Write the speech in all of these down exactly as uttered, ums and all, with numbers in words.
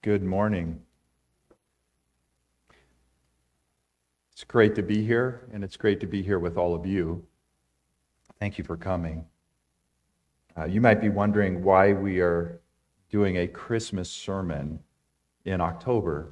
Good morning. It's great to be here, and it's great to be here with all of you. Thank you for coming. Uh, you might be wondering why we are doing a Christmas sermon in October.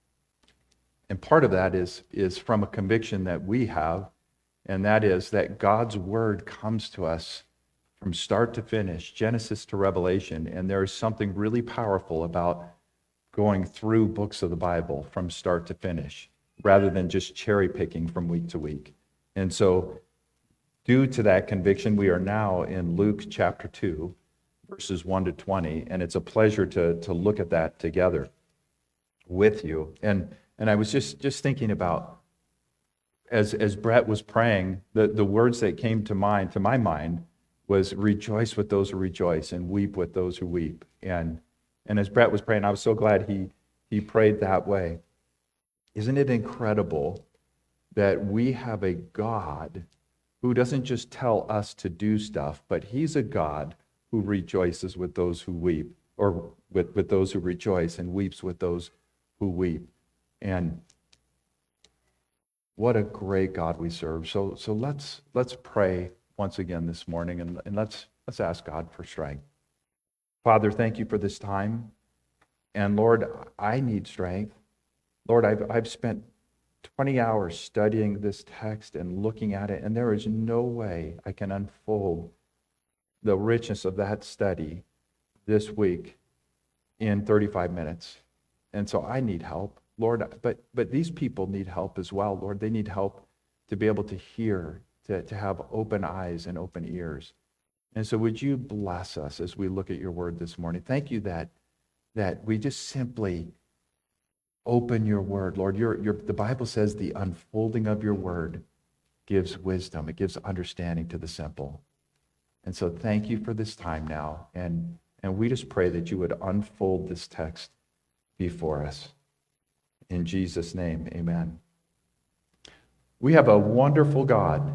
And part of that is, is from a conviction that we have, and that is that God's word comes to us from start to finish, Genesis to Revelation, and there is something really powerful about going through books of the Bible from start to finish, rather than just cherry picking from week to week. And so, due to that conviction, we are now in Luke chapter two, verses one to twenty, and it's a pleasure to, to look at that together with you. And and I was just, just thinking about, as, as Brett was praying, the, the words that came to mind, to my mind, was rejoice with those who rejoice and weep with those who weep. And and as Brett was praying, I was so glad he he prayed that way. Isn't it incredible that we have a God who doesn't just tell us to do stuff, but he's a God who rejoices with those who weep, or with, with those who rejoice, and weeps with those who weep. And what a great God we serve. So so let's let's pray once again this morning, and, and let's let's ask God for strength. Father, thank you for this time. And Lord, I need strength. Lord, I've I've spent twenty hours studying this text and looking at it, and there is no way I can unfold the richness of that study this week in thirty-five minutes. And so I need help, Lord, but but these people need help as well, Lord. They need help to be able to hear, to, to have open eyes and open ears. And so would you bless us as we look at your word this morning? Thank you that, that we just simply open your word. Lord, your, your, the Bible says the unfolding of your word gives wisdom. It gives understanding to the simple. And so thank you for this time now. And, and we just pray that you would unfold this text before us. In Jesus' name, amen. We have a wonderful God,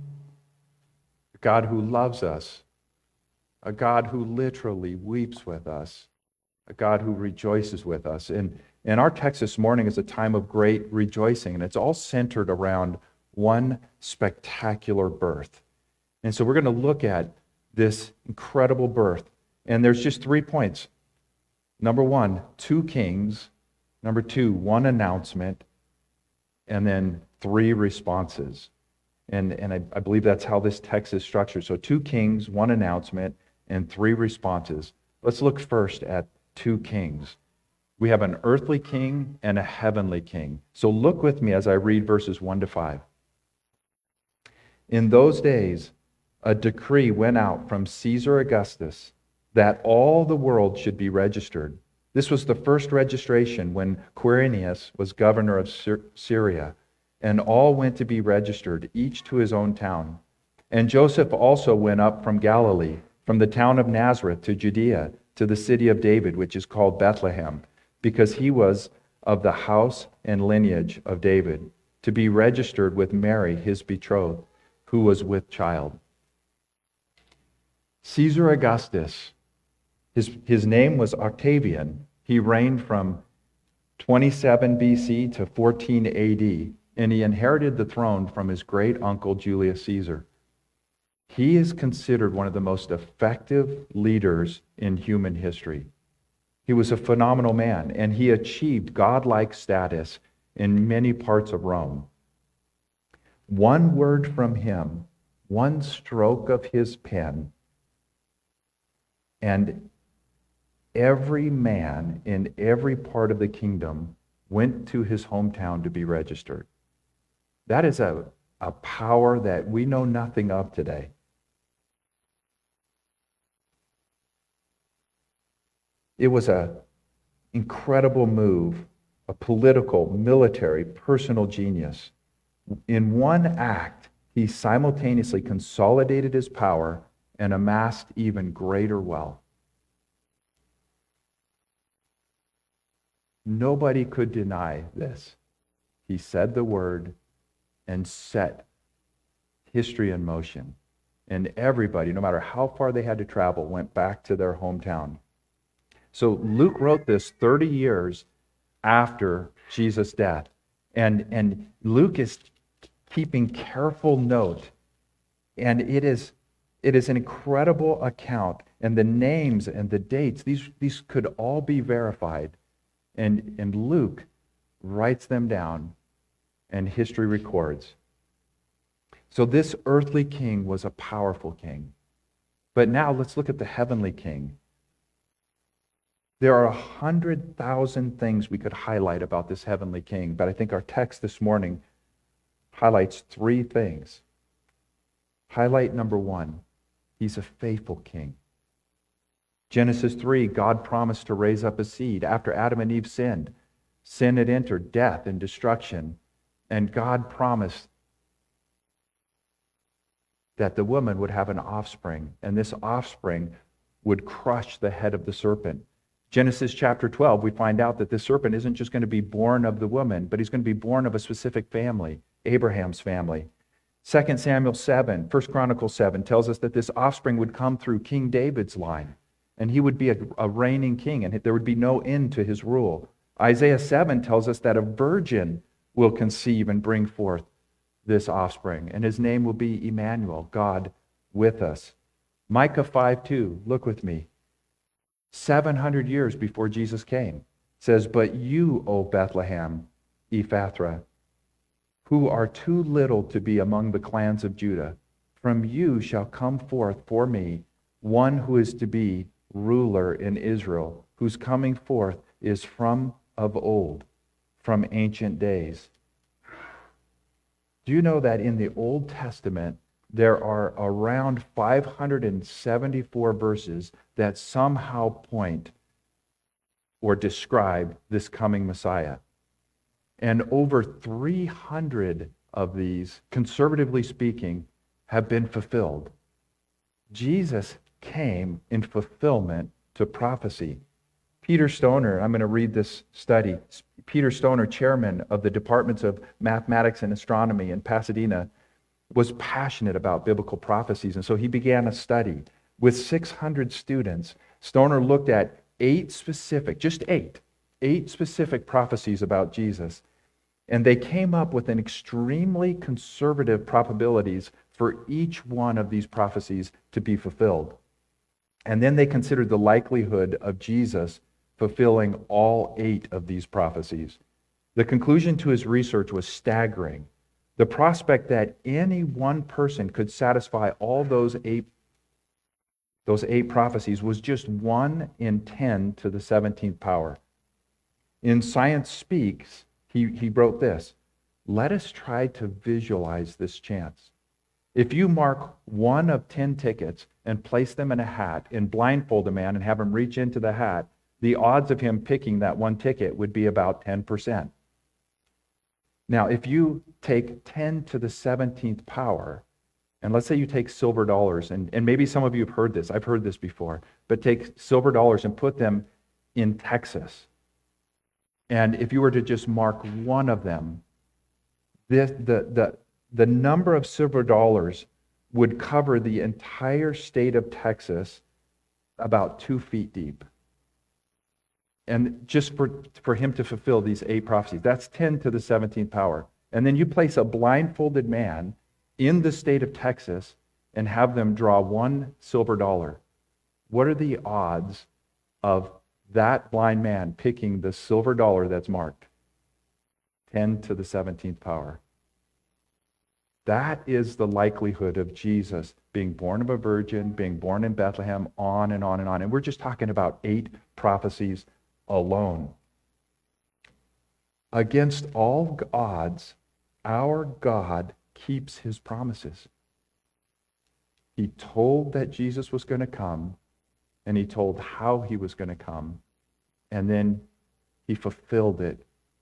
a God who loves us, a God who literally weeps with us, a God who rejoices with us. And, and our text this morning is a time of great rejoicing, and it's all centered around one spectacular birth. And so we're going to look at this incredible birth. And there's just three points. Number one, two kings. Number two, one announcement. And then three responses. And, and I, I believe that's how this text is structured. So two kings, one announcement, and three responses. Let's look first at two kings. We have an earthly king and a heavenly king. So look with me as I read verses one to five. In those days, a decree went out from Caesar Augustus that all the world should be registered. This was the first registration when Quirinius was governor of Syria, and all went to be registered, each to his own town. And Joseph also went up from Galilee, from the town of Nazareth to Judea, to the city of David, which is called Bethlehem, because he was of the house and lineage of David, to be registered with Mary, his betrothed, who was with child. Caesar Augustus, his, his name was Octavian. He reigned from twenty-seven B C to fourteen A D, and he inherited the throne from his great uncle Julius Caesar. He is considered one of the most effective leaders in human history. He was a phenomenal man, and he achieved godlike status in many parts of Rome. One word from him, one stroke of his pen, and every man in every part of the kingdom went to his hometown to be registered. That is a, a power that we know nothing of today. It was an incredible move, a political, military, personal genius. In one act, he simultaneously consolidated his power and amassed even greater wealth. Nobody could deny this. He said the word and set history in motion. And everybody, no matter how far they had to travel, went back to their hometown. So Luke wrote this thirty years after Jesus' death. And, and Luke is keeping careful note. And it is, it is an incredible account. And the names and the dates, these, these could all be verified. And, and Luke writes them down, and history records. So this earthly king was a powerful king. But now let's look at the heavenly king. There are a hundred thousand things we could highlight about this heavenly king, but I think our text this morning highlights three things. Highlight number one, he's a faithful king. Genesis three, God promised to raise up a seed after Adam and Eve sinned. Sin had entered, death and destruction, and God promised that the woman would have an offspring, and this offspring would crush the head of the serpent. Genesis chapter twelve, we find out that this serpent isn't just going to be born of the woman, but he's going to be born of a specific family, Abraham's family. Second Samuel seven, First Chronicles seven tells us that this offspring would come through King David's line, and he would be a, a reigning king, and there would be no end to his rule. Isaiah seven tells us that a virgin will conceive and bring forth this offspring, and his name will be Emmanuel, God with us. Micah five two, look with me. seven hundred years before Jesus came, says, "But you, O Bethlehem, Ephrathah, who are too little to be among the clans of Judah, from you shall come forth for me one who is to be ruler in Israel, whose coming forth is from of old, from ancient days." Do you know that in the Old Testament, there are around five hundred seventy-four verses that somehow point or describe this coming Messiah? And over three hundred of these, conservatively speaking, have been fulfilled. Jesus came in fulfillment to prophecy. Peter Stoner, I'm going to read this study. Peter Stoner, chairman of the departments of mathematics and astronomy in Pasadena, was passionate about biblical prophecies, and so he began a study with six hundred students. Stoner looked at eight specific, just eight, eight specific prophecies about Jesus, and they came up with an extremely conservative probabilities for each one of these prophecies to be fulfilled. And then they considered the likelihood of Jesus fulfilling all eight of these prophecies. The conclusion to his research was staggering. The prospect that any one person could satisfy all those eight, those eight prophecies was just one in ten to the seventeenth power. In Science Speaks, he, he wrote this: "Let us try to visualize this chance. If you mark one of ten tickets and place them in a hat and blindfold a man and have him reach into the hat, the odds of him picking that one ticket would be about ten percent. Now, if you take ten to the seventeenth power, and let's say you take silver dollars, and, and maybe some of you have heard this, I've heard this before, but take silver dollars and put them in Texas. And if you were to just mark one of them, this, the, the, the number of silver dollars would cover the entire state of Texas about two feet deep. And just for, for him to fulfill these eight prophecies, that's ten to the seventeenth power. And then you place a blindfolded man in the state of Texas and have them draw one silver dollar. What are the odds of that blind man picking the silver dollar that's marked? ten to the seventeenth power. That is the likelihood of Jesus being born of a virgin, being born in Bethlehem, on and on and on. And we're just talking about eight prophecies alone. Against all odds, our God keeps his promises. He told that Jesus was going to come, and he told how he was going to come, and then he fulfilled it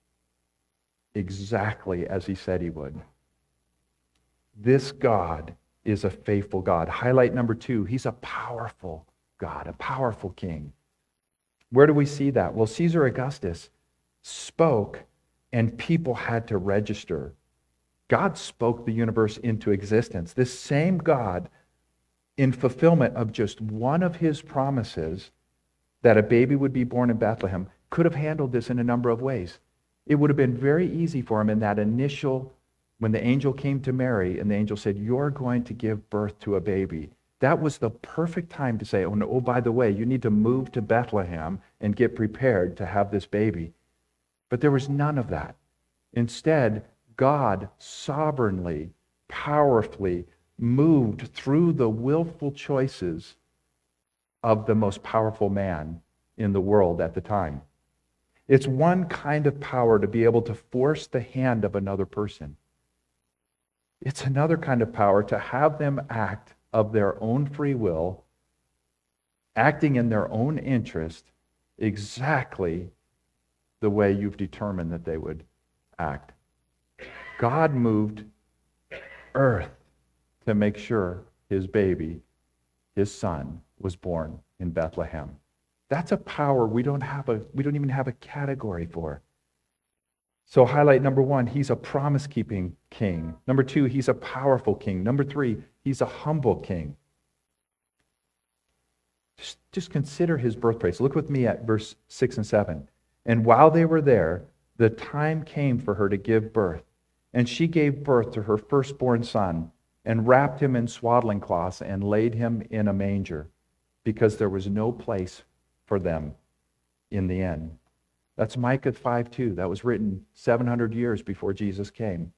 exactly as he said he would. This God is a faithful God. Highlight number two, he's a powerful God, a powerful king. Where do we see that? Well, Caesar Augustus spoke, and people had to register. God spoke the universe into existence. This same God, in fulfillment of just one of his promises, that a baby would be born in Bethlehem, could have handled this in a number of ways. It would have been very easy for him in that initial, when the angel came to Mary and the angel said, "You're going to give birth to a baby." That was the perfect time to say, oh, no, oh, by the way, you need to move to Bethlehem and get prepared to have this baby. But there was none of that. Instead, God sovereignly, powerfully moved through the willful choices of the most powerful man in the world at the time. It's one kind of power to be able to force the hand of another person. It's another kind of power to have them act of their own free will, acting in their own interest, exactly the way you've determined that they would act. God moved earth to make sure his baby, his son, was born in Bethlehem. That's a power we don't have a we don't even have a category for. So highlight number one, he's a promise-keeping king. Number two, he's a powerful king. Number three, he's a humble king. Just, just consider his birthplace. Look with me at verse six and seven. And while they were there, the time came for her to give birth. And she gave birth to her firstborn son, and wrapped him in swaddling cloths, and laid him in a manger, because there was no place for them in the inn. That's Micah five two. That was written seven hundred years before Jesus came.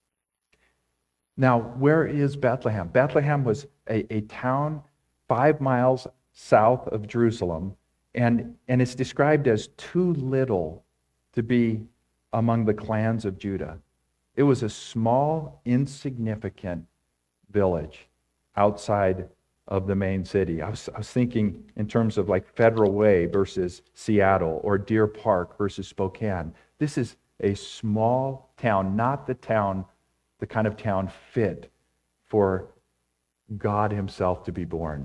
Now, where is Bethlehem? Bethlehem was a, a town five miles south of Jerusalem, and, and it's described as too little to be among the clans of Judah. It was a small, insignificant village outside of the main city. I was, I was thinking in terms of like Federal Way versus Seattle, or Deer Park versus Spokane. This is a small town, not the town, the kind of town fit for God himself to be born.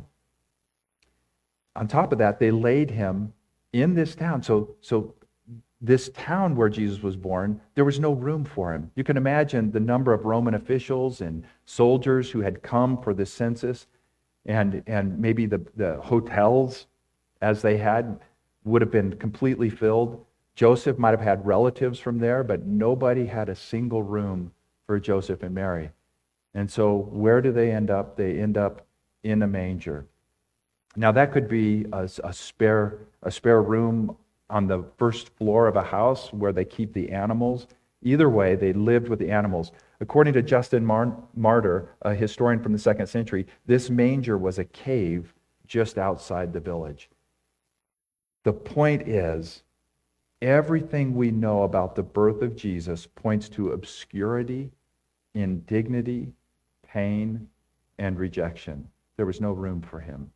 On top of that, they laid him in this town. So, so this town where Jesus was born, there was no room for him. You can imagine the number of Roman officials and soldiers who had come for this census. And, and maybe the, the hotels, as they had, would have been completely filled. Joseph might have had relatives from there, but nobody had a single room for Joseph and Mary. And so where do they end up? They end up in a manger. Now that could be a, a spare a spare room on the first floor of a house where they keep the animals. Either way, they lived with the animals. According to Justin Mar- Martyr, a historian from the second century, this manger was a cave just outside the village. The point is, everything we know about the birth of Jesus points to obscurity, indignity, pain, and rejection. There was no room for him.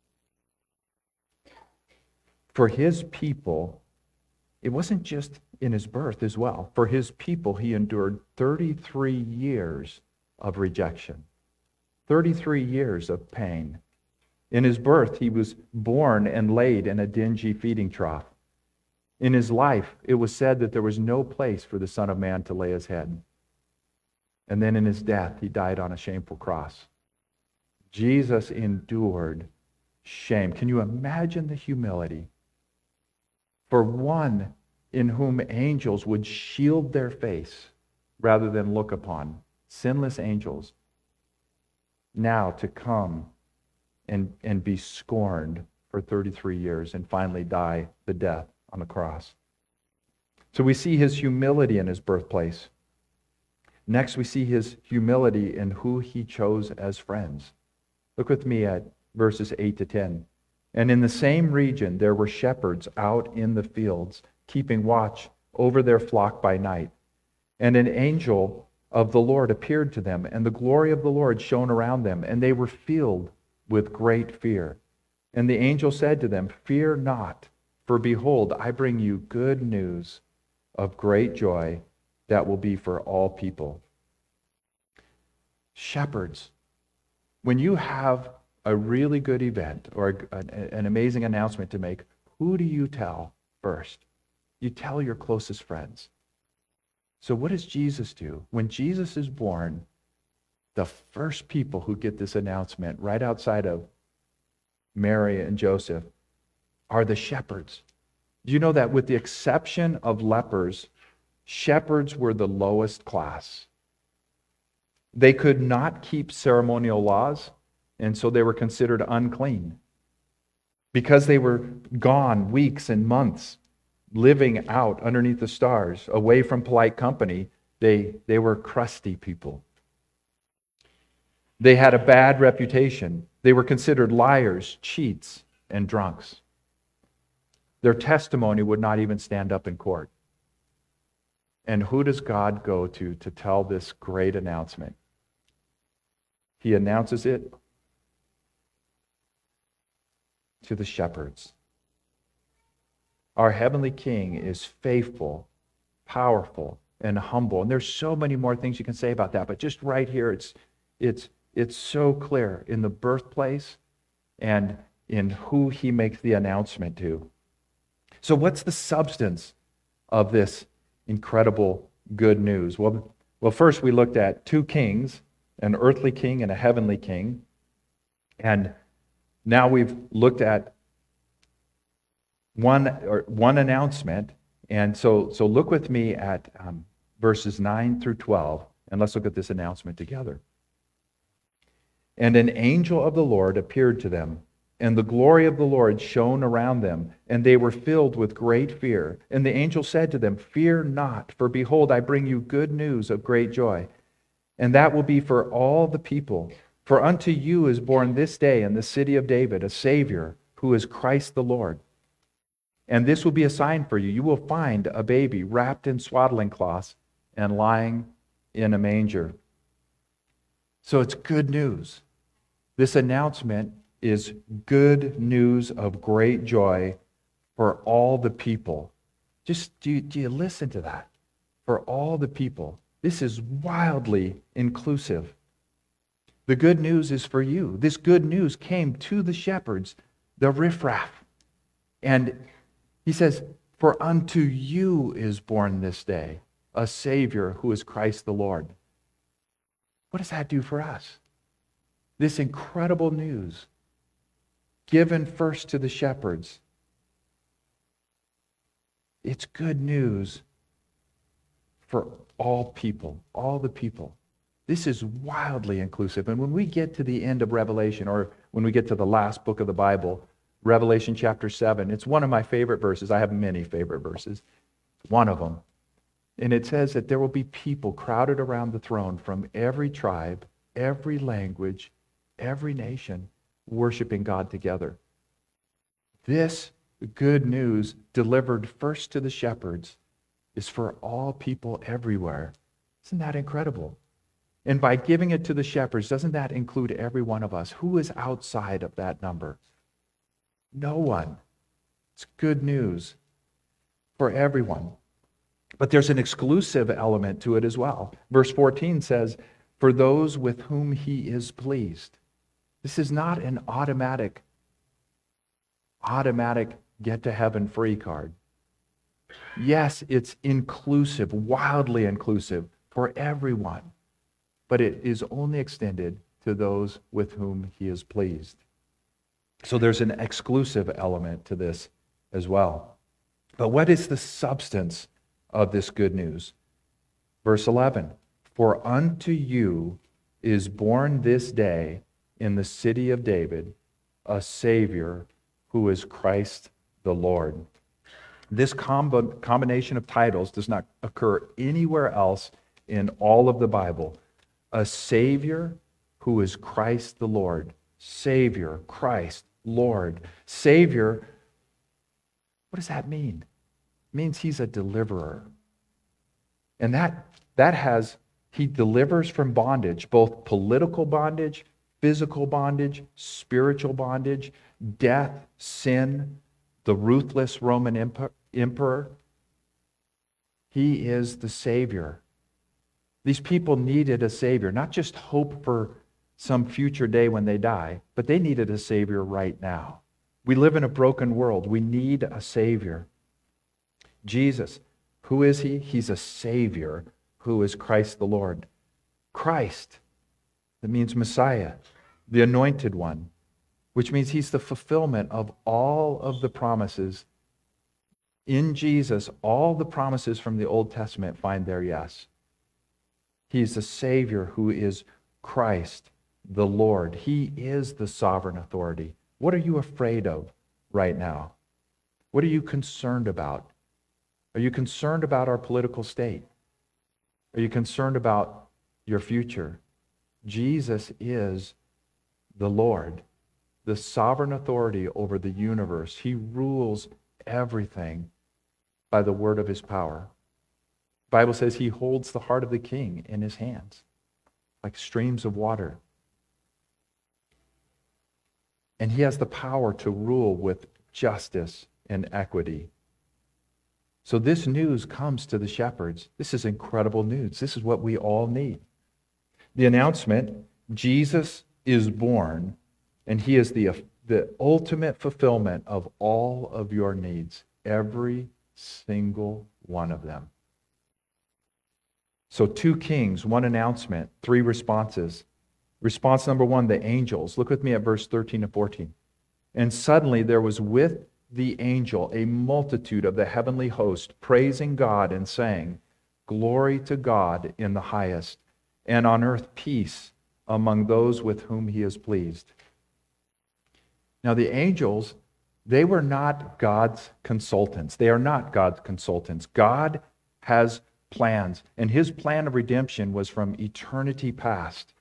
For his people, it wasn't just in his birth as well. For his people, he endured thirty-three years of rejection, thirty-three years of pain. In his birth, he was born and laid in a dingy feeding trough. In his life, it was said that there was no place for the Son of Man to lay his head. And then in his death, he died on a shameful cross. Jesus endured shame. Can you imagine the humility? For one in whom angels would shield their face rather than look upon, sinless angels, now to come and, and be scorned for thirty-three years and finally die the death on the cross. So we see his humility in his birthplace. Next, we see his humility in who he chose as friends. Look with me at verses eight to ten. And in the same region there were shepherds out in the fields, keeping watch over their flock by night. And an angel of the Lord appeared to them, and the glory of the Lord shone around them, and they were filled with great fear. And the angel said to them, "Fear not, for behold, I bring you good news of great joy that will be for all people." Shepherds, when you have a really good event or an amazing announcement to make, who do you tell first? You tell your closest friends. So what does Jesus do? When Jesus is born, the first people who get this announcement right outside of Mary and Joseph are the shepherds. Do you know that with the exception of lepers, shepherds were the lowest class? They could not keep ceremonial laws, and so they were considered unclean. Because they were gone weeks and months, living out underneath the stars, away from polite company, they, they were crusty people. They had a bad reputation. They were considered liars, cheats, and drunks. Their testimony would not even stand up in court. And who does God go to to tell this great announcement? He announces it to the shepherds. Our heavenly King is faithful, powerful, and humble. And there's so many more things you can say about that, but just right here, it's it's it's so clear in the birthplace and in who he makes the announcement to. So what's the substance of this incredible good news? Well, well, first we looked at two kings, an earthly king and a heavenly king. And now we've looked at one or one announcement. And so, so look with me at um, verses nine through twelve, and let's look at this announcement together. And an angel of the Lord appeared to them, and the glory of the Lord shone around them, and they were filled with great fear. And the angel said to them, "Fear not, for behold, I bring you good news of great joy, and that will be for all the people. For unto you is born this day in the city of David a Savior, who is Christ the Lord. And this will be a sign for you. You will find a baby wrapped in swaddling cloths and lying in a manger." So it's good news. This announcement is good news of great joy for all the people. Just do you, do you listen to that? For all the people. This is wildly inclusive. The good news is for you. This good news came to the shepherds, the riffraff. And he says, "For unto you is born this day a Savior who is Christ the Lord." What does that do for us? This incredible news given first to the shepherds. It's good news for all people, all the people. This is wildly inclusive. And when we get to the end of Revelation, or when we get to the last book of the Bible, Revelation chapter seven, it's one of my favorite verses. I have many favorite verses. One of them. And it says that there will be people crowded around the throne from every tribe, every language, every nation, worshiping God together. This good news delivered first to the shepherds is for all people everywhere. Isn't that incredible? And by giving it to the shepherds, doesn't that include every one of us? Who is outside of that number? No one. It's good news for everyone. But there's an exclusive element to it as well. Verse fourteen says, "For those with whom he is pleased." This is not an automatic, automatic get to heaven free card. Yes, it's inclusive, wildly inclusive for everyone, but it is only extended to those with whom he is pleased. So there's an exclusive element to this as well. But what is the substance of this good news? Verse eleven, "For unto you is born this day in the city of David a Savior who is Christ the Lord." This combo- combination of titles does not occur anywhere else in all of the Bible. A Savior who is Christ the Lord. Savior, Christ, Lord. Savior, what does that mean? It means he's a deliverer. And that, that has, he delivers from bondage, both political bondage, physical bondage, spiritual bondage, death, sin, the ruthless Roman emperor. He is the Savior. These people needed a Savior, not just hope for some future day when they die, but they needed a Savior right now. We live in a broken world. We need a Savior. Jesus, who is he? He's a Savior who is Christ the Lord. Christ, that means Messiah, the anointed one, which means he's the fulfillment of all of the promises. In Jesus, all the promises from the Old Testament find their yes. He's the Savior who is Christ, the Lord. He is the sovereign authority. What are you afraid of right now? What are you concerned about? Are you concerned about our political state? Are you concerned about your future? Jesus is the Lord, the sovereign authority over the universe. He rules everything by the word of his power. The Bible says he holds the heart of the king in his hands, like streams of water. And he has the power to rule with justice and equity. So this news comes to the shepherds. This is incredible news. This is what we all need. The announcement, Jesus is born, and he is the, the ultimate fulfillment of all of your needs, every single one of them. So two kings, one announcement, three responses. Response number one, the angels. Look with me at verse thirteen and fourteen. And suddenly there was with the angel a multitude of the heavenly host, praising God and saying, "Glory to God in the highest, and on earth peace among those with whom he is pleased." Now the angels, they were not God's consultants. They are not God's consultants. God has plans, and his plan of redemption was from eternity past.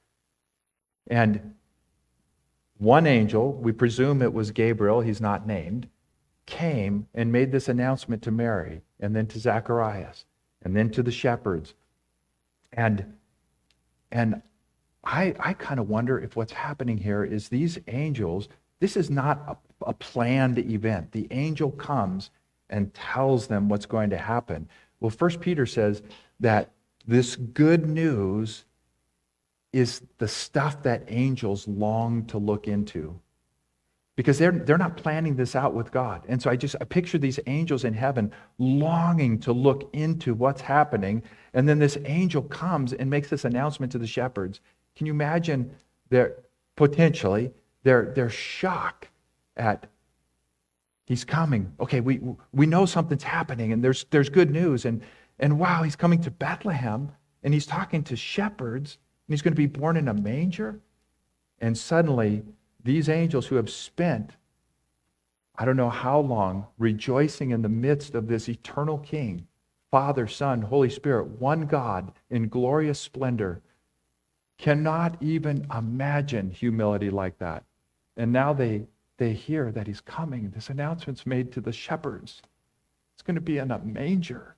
And one angel, we presume it was Gabriel, he's not named, came and made this announcement to Mary, and then to Zacharias, and then to the shepherds. And, and I, I kind of wonder if what's happening here is these angels, this is not a, a planned event. The angel comes and tells them what's going to happen. Well, First Peter says that this good news is the stuff that angels long to look into, because they're, they're not planning this out with God. And so I just I picture these angels in heaven longing to look into what's happening, and then this angel comes and makes this announcement to the shepherds. Can you imagine their, potentially, their, their shock at, he's coming. Okay, we we know something's happening, and there's there's good news, and and wow, he's coming to Bethlehem, and he's talking to shepherds, and he's going to be born in a manger. And suddenly, these angels who have spent, I don't know how long, rejoicing in the midst of this eternal King, Father, Son, Holy Spirit, one God in glorious splendor, cannot even imagine humility like that. And now they They hear that he's coming. This announcement's made to the shepherds. It's going to be in a manger.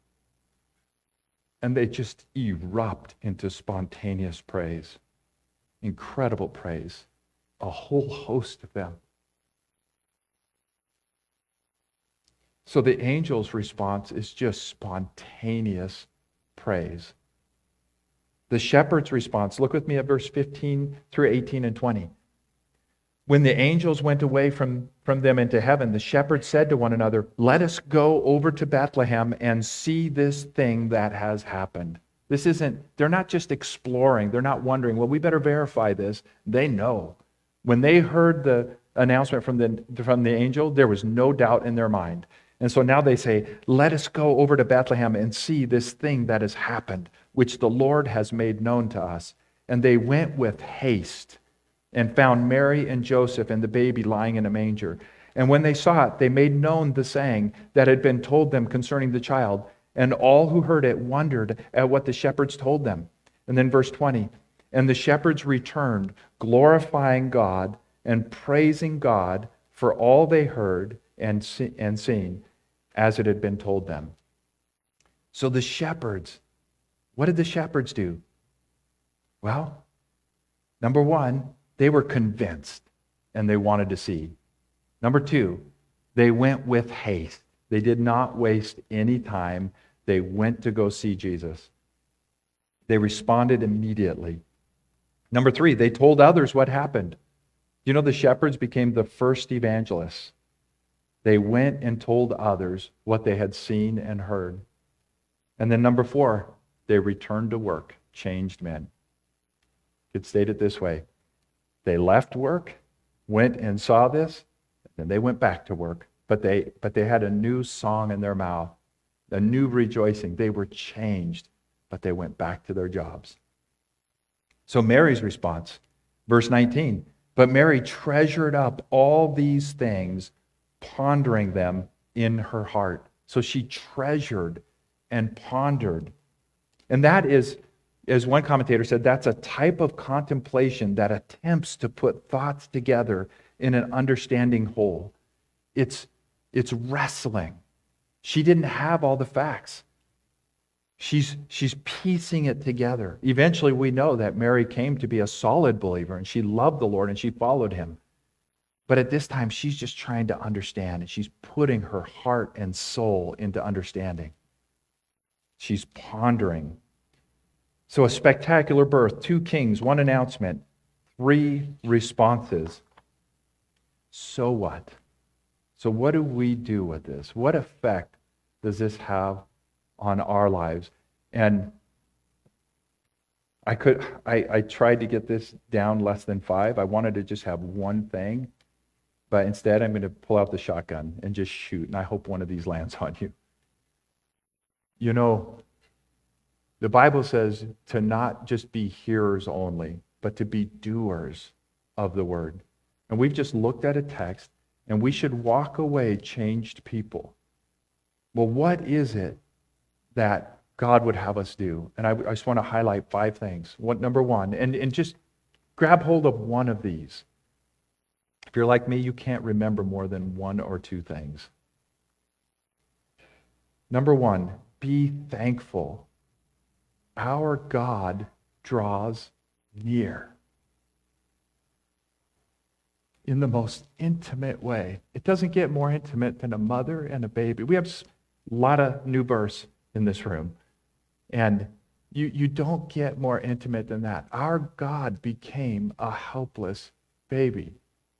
And they just erupt into spontaneous praise. Incredible praise. A whole host of them. So the angel's response is just spontaneous praise. The shepherd's response, look with me at verse fifteen through eighteen and twenty. When the angels went away from, from them into heaven, the shepherds said to one another, "Let us go over to Bethlehem and see this thing that has happened." This isn't, they're not just exploring. They're not wondering, well, we better verify this. They know. When they heard the announcement from the, from the angel, there was no doubt in their mind. And so now they say, "Let us go over to Bethlehem and see this thing that has happened, which the Lord has made known to us." And they went with haste and found Mary and Joseph and the baby lying in a manger. And when they saw it, they made known the saying that had been told them concerning the child. And all who heard it wondered at what the shepherds told them. And then verse twenty, "And the shepherds returned, glorifying God and praising God for all they heard and, see, and seen, as it had been told them." So the shepherds, what did the shepherds do? Well, number one, they were convinced and they wanted to see. Number two, they went with haste. They did not waste any time. They went to go see Jesus. They responded immediately. Number three, they told others what happened. You know, the shepherds became the first evangelists. They went and told others what they had seen and heard. And then number four, they returned to work, changed men. You could state it this way. They left work, went and saw this, and they went back to work. But they, but they had a new song in their mouth, a new rejoicing. They were changed, but they went back to their jobs. So Mary's response, verse nineteen, but Mary treasured up all these things, pondering them in her heart. So she treasured and pondered. And that is, as one commentator said, that's a type of contemplation that attempts to put thoughts together in an understanding whole. It's, it's wrestling. She didn't have all the facts. She's, she's piecing it together. Eventually, we know that Mary came to be a solid believer, and she loved the Lord, and she followed him. But at this time, she's just trying to understand, and she's putting her heart and soul into understanding. She's pondering. So a spectacular birth, two kings, one announcement, three responses. So what? So what do we do with this? What effect does this have on our lives? And I could I, I tried to get this down less than five. I wanted to just have one thing, but instead I'm going to pull out the shotgun and just shoot, and I hope one of these lands on you. You know, the Bible says to not just be hearers only, but to be doers of the word. And we've just looked at a text, and we should walk away changed people. Well, what is it that God would have us do? And I, I just want to highlight five things. What, number one, and, and just grab hold of one of these. If you're like me, you can't remember more than one or two things. Number one, be thankful. Our God draws near in the most intimate way. It doesn't get more intimate than a mother and a baby. We have a lot of new births in this room, and you, you don't get more intimate than that. Our God became a helpless baby.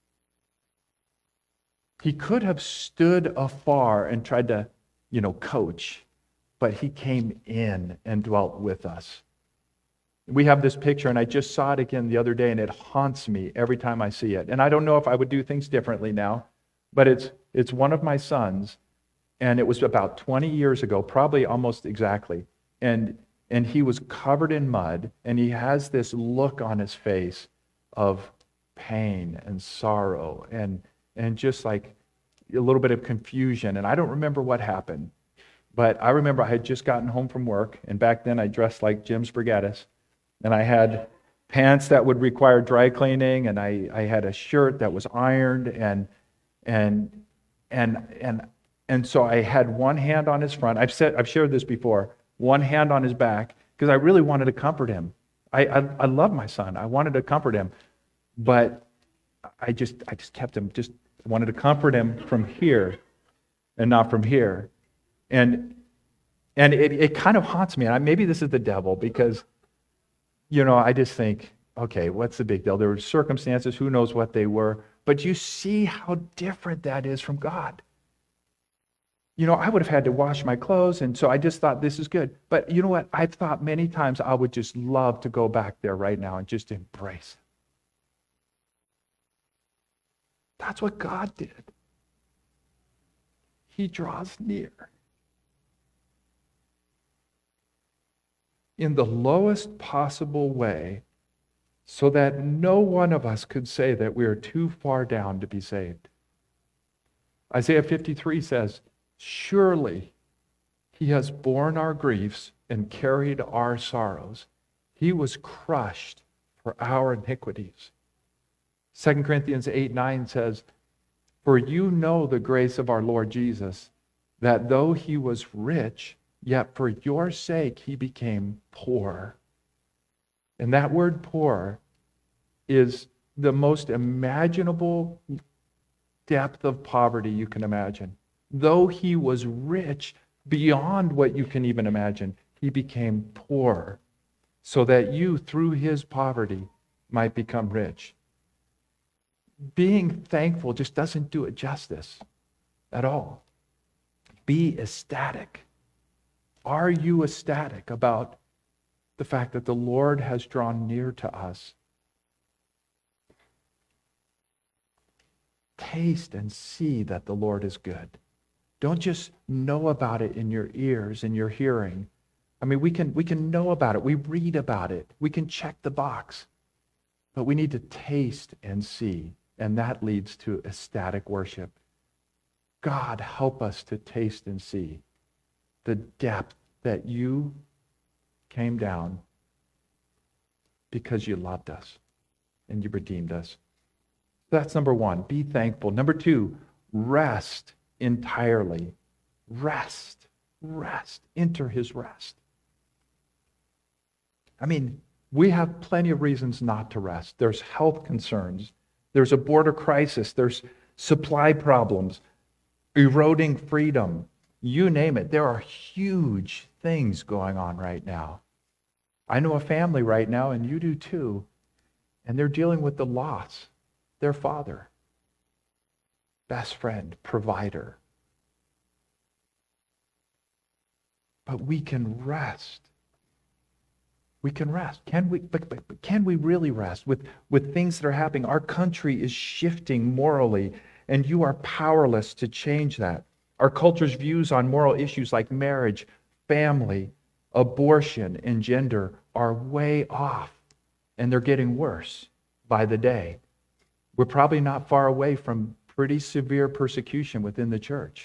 He could have stood afar and tried to, you know, coach, but he came in and dwelt with us. We have this picture, and I just saw it again the other day, and it haunts me every time I see it. And I don't know if I would do things differently now, but it's it's one of my sons, and it was about twenty years ago, probably almost exactly. And and he was covered in mud, and he has this look on his face of pain and sorrow and and just like a little bit of confusion. And I don't remember what happened, but I remember I had just gotten home from work, and back then I dressed like Jim Sprigatis. And I had pants that would require dry cleaning, and I, I had a shirt that was ironed, and and and and and so I had one hand on his front. I've said I've shared this before. One hand on his back, because I really wanted to comfort him. I, I I love my son. I wanted to comfort him, but I just I just kept him. Just wanted to comfort him from here, and not from here, and and it it kind of haunts me. And I, maybe this is the devil, because, you know, I just think, okay, what's the big deal? There were circumstances, who knows what they were, but you see how different that is from God. You know, I would have had to wash my clothes, and so I just thought this is good. But you know what? I've thought many times I would just love to go back there right now and just embrace him. That's what God did. He draws near. In the lowest possible way, so that no one of us could say that we are too far down to be saved. Isaiah fifty-three says, surely he has borne our griefs and carried our sorrows. He was crushed for our iniquities. Second Corinthians eight nine says, for you know the grace of our Lord Jesus, that though he was rich, yet for your sake he became poor. And that word poor is the most imaginable depth of poverty you can imagine. Though he was rich beyond what you can even imagine, he became poor so that you, through his poverty, might become rich. Being thankful just doesn't do it justice at all. Be ecstatic. Are you ecstatic about the fact that the Lord has drawn near to us? Taste and see that the Lord is good. Don't just know about it in your ears, in your hearing. I mean, we can, we can know about it. We read about it. We can check the box. But we need to taste and see. And that leads to ecstatic worship. God, help us to taste and see the depth that you came down because you loved us and you redeemed us. That's number one. Be thankful. Number two, rest entirely. Rest. Rest. Enter his rest. I mean, we have plenty of reasons not to rest. There's health concerns. There's a border crisis. There's supply problems, eroding freedom. You name it. There are huge things going on right now. I know a family right now, and you do too, and they're dealing with the loss. Their father, best friend, provider. But we can rest. We can rest. Can we? But, but, but can we really rest with, with things that are happening? Our country is shifting morally, and you are powerless to change that. Our culture's views on moral issues like marriage, family, abortion, and gender are way off, and they're getting worse by the day. We're probably not far away from pretty severe persecution within the church.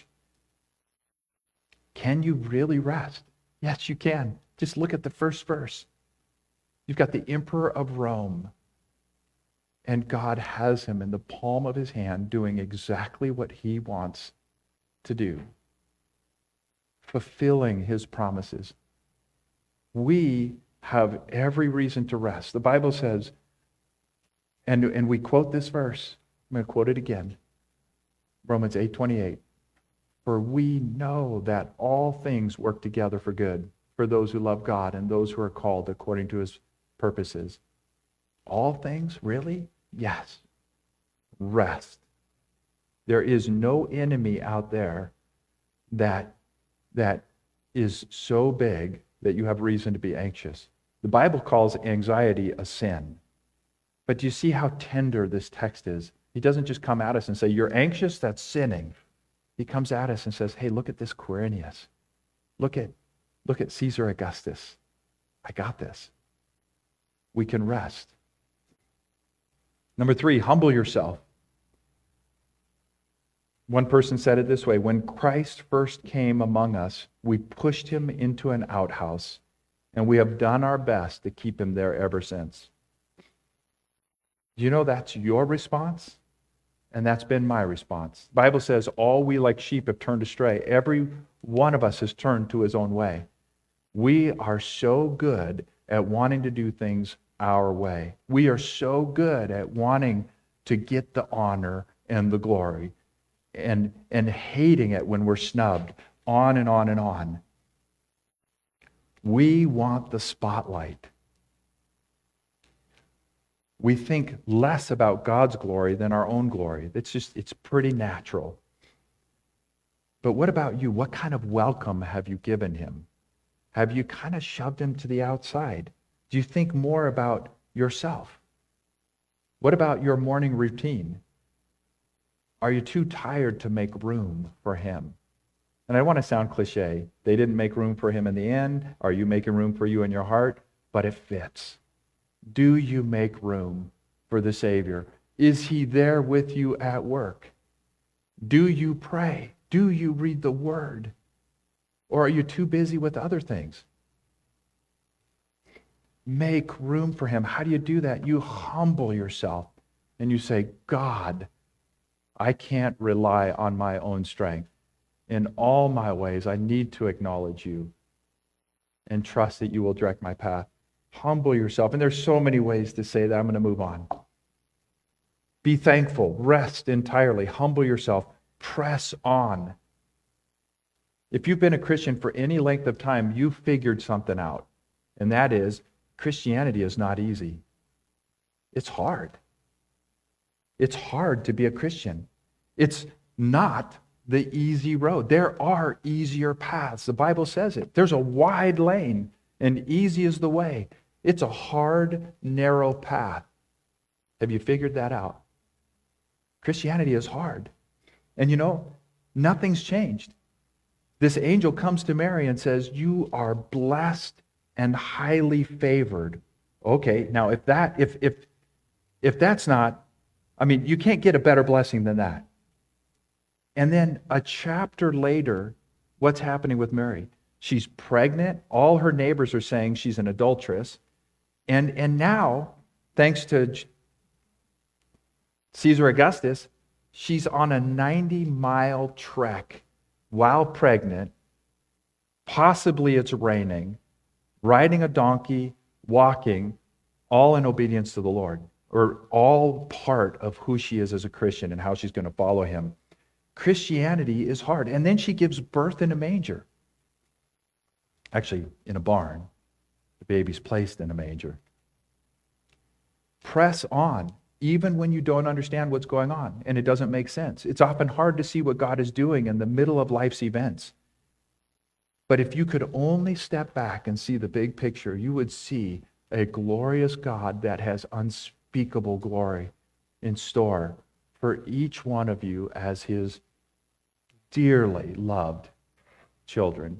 Can you really rest? Yes, you can. Just look at the first verse. You've got the emperor of Rome, and God has him in the palm of his hand doing exactly what he wants to do, fulfilling his promises. We have every reason to rest. The Bible says, And, and we quote this verse. I'm going to quote it again. Romans eight twenty-eight. For we know that all things work together for good for those who love God and those who are called according to his purposes. All things? Really? Yes. Rest. There is no enemy out there that, that is so big that you have reason to be anxious. The Bible calls anxiety a sin. But do you see how tender this text is? He doesn't just come at us and say, you're anxious, that's sinning. He comes at us and says, hey, look at this Quirinius. Look at, look at Caesar Augustus. I got this. We can rest. Number three, humble yourself. One person said it this way, when Christ first came among us, we pushed him into an outhouse, and we have done our best to keep him there ever since. Do you know that's your response? And that's been my response. The Bible says, all we like sheep have turned astray. Every one of us has turned to his own way. We are so good at wanting to do things our way. We are so good at wanting to get the honor and the glory and, and hating it when we're snubbed, on and on and on. We want the spotlight. We think less about God's glory than our own glory. It's just, it's pretty natural. But what about you? What kind of welcome have you given him? Have you kind of shoved him to the outside? Do you think more about yourself? What about your morning routine? Are you too tired to make room for him? And I want to sound cliche. They didn't make room for him in the end. Are you making room for you in your heart? But it fits. Do you make room for the Savior? Is he there with you at work? Do you pray? Do you read the Word? Or are you too busy with other things? Make room for him. How do you do that? You humble yourself and you say, God, I can't rely on my own strength. In all my ways, I need to acknowledge you and trust that you will direct my path. Humble yourself. And there's so many ways to say that. I'm going to move on. Be thankful. Rest entirely. Humble yourself. Press on. If you've been a Christian for any length of time, you've figured something out. And that is, Christianity is not easy. It's hard. It's hard to be a Christian. It's not the easy road. There are easier paths. The Bible says it. There's a wide lane, and easy is the way. It's a hard, narrow path. Have you figured that out? Christianity is hard. And you know, nothing's changed. This angel comes to Mary and says, you are blessed and highly favored. Okay, now if that, if if if that's not, I mean, you can't get a better blessing than that. And then a chapter later, what's happening with Mary? She's pregnant. All her neighbors are saying she's an adulteress. And, and now, thanks to Caesar Augustus, she's on a ninety-mile trek while pregnant. Possibly it's raining, riding a donkey, walking, all in obedience to the Lord, or all part of who she is as a Christian and how she's going to follow him. Christianity is hard. And then she gives birth in a manger. Actually, in a barn. The baby's placed in a manger. Press on, even when you don't understand what's going on and it doesn't make sense. It's often hard to see what God is doing in the middle of life's events. But if you could only step back and see the big picture, you would see a glorious God that has unspeakable glory in store for each one of you as his dearly loved children.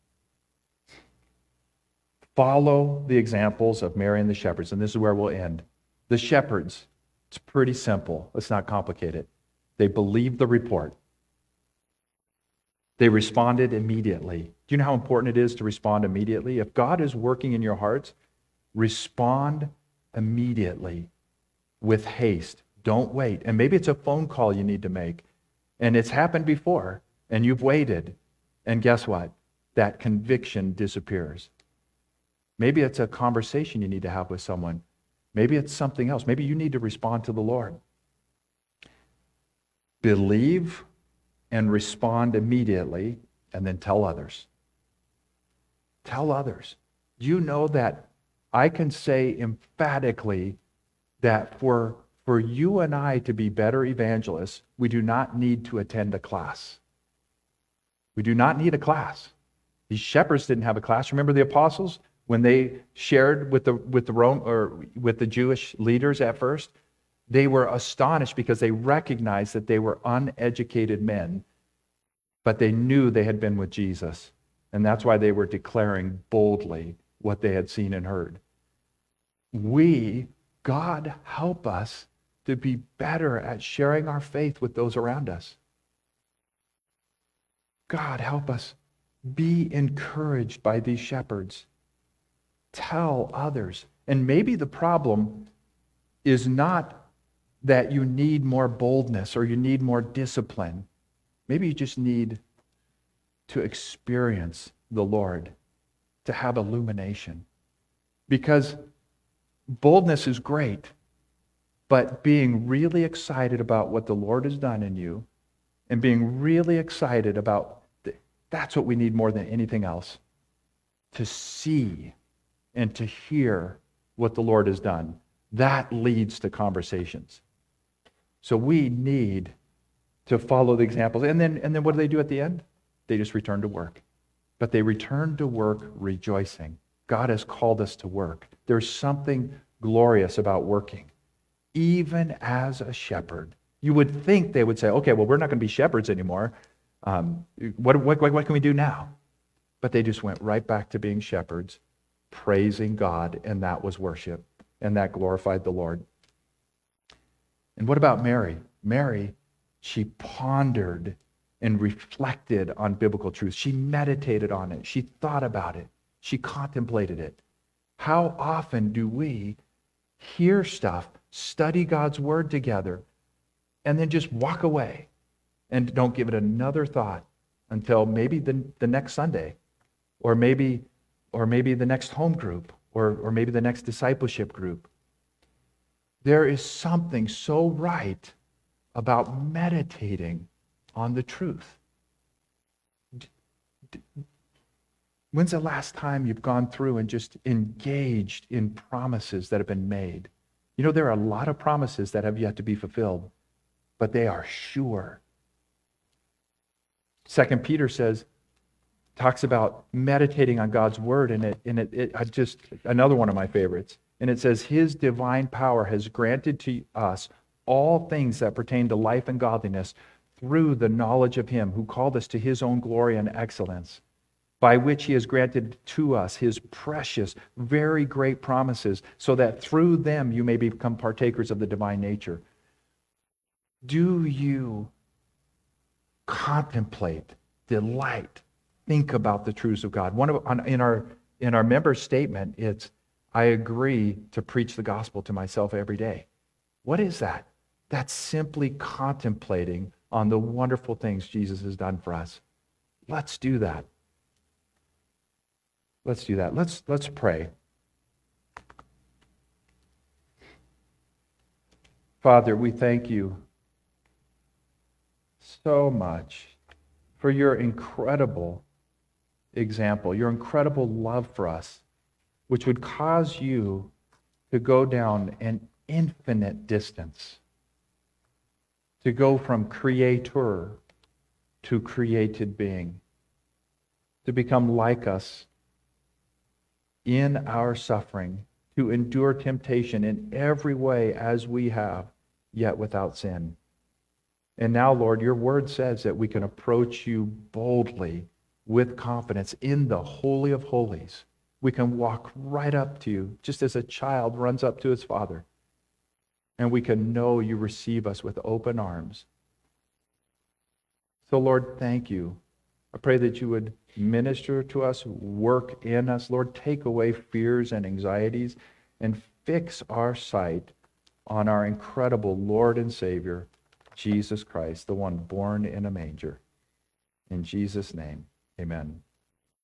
Follow the examples of Mary and the shepherds, and this is where we'll end. The shepherds, it's pretty simple. Let's not complicate it. They believed the report. They responded immediately. Do you know how important it is to respond immediately? If God is working in your hearts, respond immediately with haste. Don't wait. And maybe it's a phone call you need to make. And it's happened before, and you've waited. And guess what? That conviction disappears. Maybe it's a conversation you need to have with someone. Maybe it's something else. Maybe you need to respond to the Lord. Believe and respond immediately, and then tell others. Tell others. Do you know that I can say emphatically that for, for you and I to be better evangelists, we do not need to attend a class. We do not need a class. These shepherds didn't have a class. Remember the apostles? When they shared with the with the Rome or with the Jewish leaders at first, they were astonished because they recognized that they were uneducated men, but they knew they had been with Jesus. And that's why they were declaring boldly what they had seen and heard. We, God, help us to be better at sharing our faith with those around us. God, help us be encouraged by these shepherds. Tell others. And maybe the problem is not that you need more boldness or you need more discipline. Maybe you just need to experience the Lord, to have illumination. Because boldness is great, but being really excited about what the Lord has done in you and being really excited about, that's what we need more than anything else. To see and to hear what the Lord has done. That leads to conversations. So we need to follow the examples. And then, and then what do they do at the end? They just return to work. But they return to work rejoicing. God has called us to work. There's something glorious about working. Even as a shepherd. You would think they would say, okay, well, we're not going to be shepherds anymore. Um, what, what, what can we do now? But they just went right back to being shepherds, praising God, and that was worship, and that glorified the Lord. And what about Mary? Mary, she pondered and reflected on biblical truth. She meditated on it. She thought about it. She contemplated it. How often do we hear stuff, study God's word together, and then just walk away and don't give it another thought until maybe the, the next Sunday, or maybe or maybe the next home group, or, or maybe the next discipleship group. There is something so right about meditating on the truth. When's the last time you've gone through and just engaged in promises that have been made? You know, there are a lot of promises that have yet to be fulfilled, but they are sure. Second Peter says, talks about meditating on God's word, and it, and it, it I just, another one of my favorites. And it says, his divine power has granted to us all things that pertain to life and godliness through the knowledge of him who called us to his own glory and excellence, by which he has granted to us his precious, very great promises, so that through them you may become partakers of the divine nature. Do you contemplate, delight, think about the truths of God? One of on, in our in our member statement, it's I agree to preach the gospel to myself every day. What is that? That's simply contemplating on the wonderful things Jesus has done for us. Let's do that. Let's do that. Let's let's pray. Father, we thank you so much for your incredible example, your incredible love for us, which would cause you to go down an infinite distance, to go from creator to created being, to become like us in our suffering, to endure temptation in every way as we have, yet without sin. And now, Lord, your word says that we can approach you boldly with confidence in the Holy of Holies. We can walk right up to you, just as a child runs up to his father. And we can know you receive us with open arms. So, Lord, thank you. I pray that you would minister to us, work in us. Lord, take away fears and anxieties and fix our sight on our incredible Lord and Savior, Jesus Christ, the one born in a manger. In Jesus' name, amen.